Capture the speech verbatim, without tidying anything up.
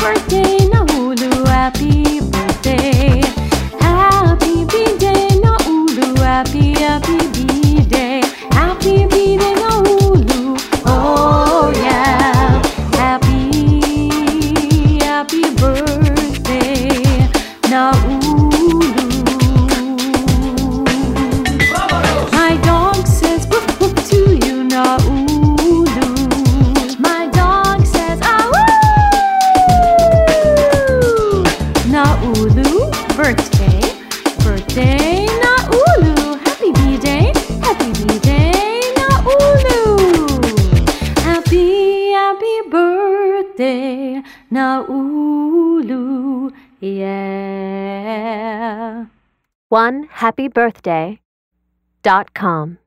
birthday, Naulu, happy birthday. Happy B-Day, Naulu, happy, happy B-Day. Happy B-Day, Naulu, oh yeah. Happy, happy birthday, Naulu. My dog says woof woof to you, Naulu. My dog says ah woo. Naulu, birthday, birthday, Naulu. Happy B-Day, happy B-Day, Naulu. Happy, happy birthday, Naulu, yeah. one happy birthday dot com